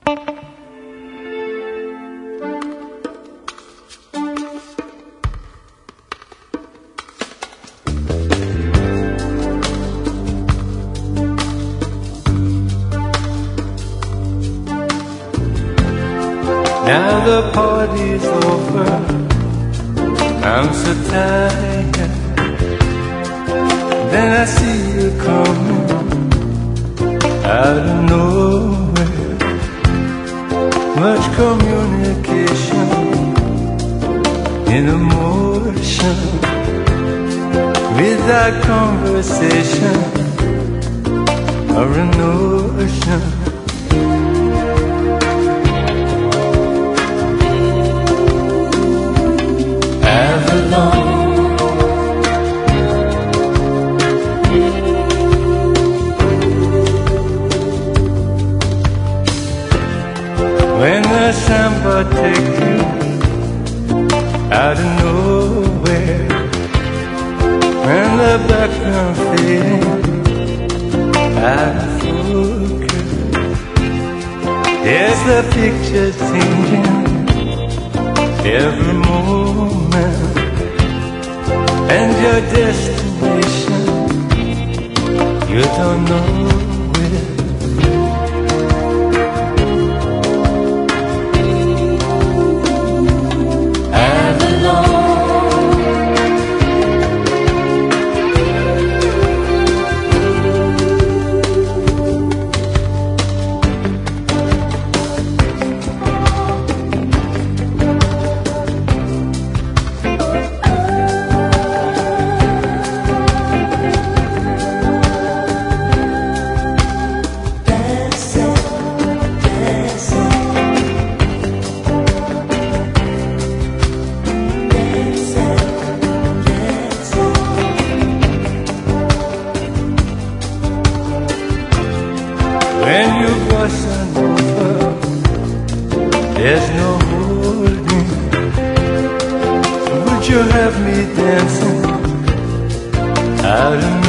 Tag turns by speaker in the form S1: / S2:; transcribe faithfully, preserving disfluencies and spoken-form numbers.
S1: Now the party's over, I'm so tired. Then I see you coming out of nowhere. Much communication in emotion, without conversation or a notion. When the samba takes you out of nowhere, when the background fading out of focus, there's the picture changing every moment, and your destination you don't know where. When you crossing over, there's no holding. Would you have me dancing out of